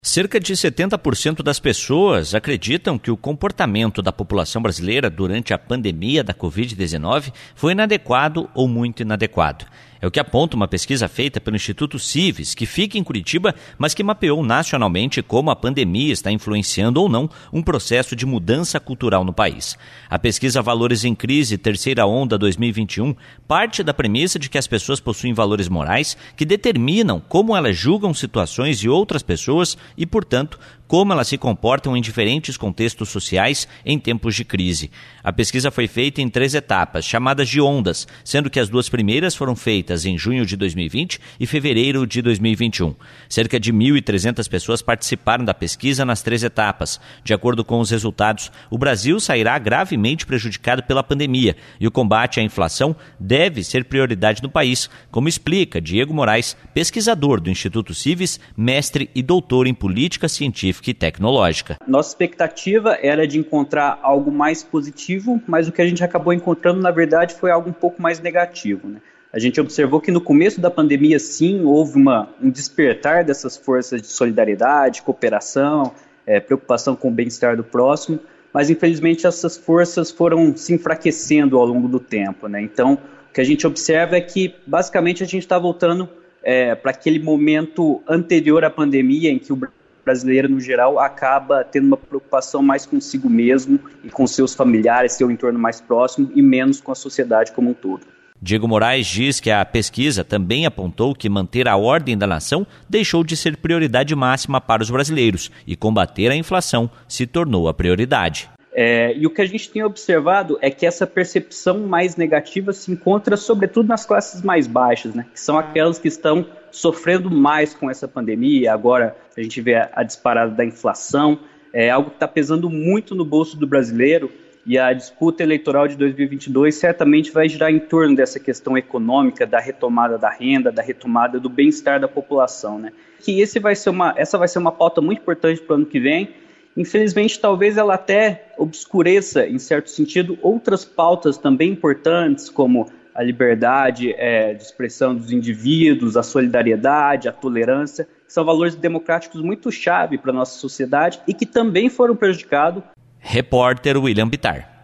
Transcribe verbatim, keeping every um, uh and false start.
Cerca de setenta por cento das pessoas acreditam que o comportamento da população brasileira durante a pandemia da covid dezenove foi inadequado ou muito inadequado. É o que aponta uma pesquisa feita pelo Instituto Cives, que fica em Curitiba, mas que mapeou nacionalmente como a pandemia está influenciando ou não um processo de mudança cultural no país. A pesquisa Valores em Crise, Terceira Onda dois mil e vinte e um, parte da premissa de que as pessoas possuem valores morais que determinam como elas julgam situações de outras pessoas e, portanto, como elas se comportam em diferentes contextos sociais em tempos de crise. A pesquisa foi feita em três etapas, chamadas de ondas, sendo que as duas primeiras foram feitas em junho de dois mil e vinte e fevereiro de dois mil e vinte e um. Cerca de mil e trezentas pessoas participaram da pesquisa nas três etapas. De acordo com os resultados, o Brasil sairá gravemente prejudicado pela pandemia e o combate à inflação deve ser prioridade no país, como explica Diego Moraes, pesquisador do Instituto Cives, mestre e doutor em política científica e tecnológica. Nossa expectativa era de encontrar algo mais positivo, mas o que a gente acabou encontrando, na verdade, foi algo um pouco mais negativo, né? A gente observou que no começo da pandemia, sim, houve uma, um despertar dessas forças de solidariedade, cooperação, é, preocupação com o bem-estar do próximo, mas infelizmente essas forças foram se enfraquecendo ao longo do tempo, né? Então, o que a gente observa é que, basicamente, a gente está voltando é, para aquele momento anterior à pandemia, em que o brasileiro, no geral, acaba tendo uma preocupação mais consigo mesmo e com seus familiares, seu entorno mais próximo, e menos com a sociedade como um todo. Diego Moraes diz que a pesquisa também apontou que manter a ordem da nação deixou de ser prioridade máxima para os brasileiros e combater a inflação se tornou a prioridade. É, e o que a gente tem observado é que essa percepção mais negativa se encontra sobretudo nas classes mais baixas, né, que são aquelas que estão sofrendo mais com essa pandemia. Agora a gente vê a, a disparada da inflação, é algo que está pesando muito no bolso do brasileiro, e a disputa eleitoral de dois mil e vinte e dois certamente vai girar em torno dessa questão econômica, da retomada da renda, da retomada do bem-estar da população, né? Que esse vai ser uma, essa vai ser uma pauta muito importante para o ano que vem. Infelizmente, talvez ela até obscureça, em certo sentido, outras pautas também importantes, como a liberdade é, de expressão dos indivíduos, a solidariedade, a tolerância, que são valores democráticos muito chave para a nossa sociedade e que também foram prejudicados. Repórter William Bittar.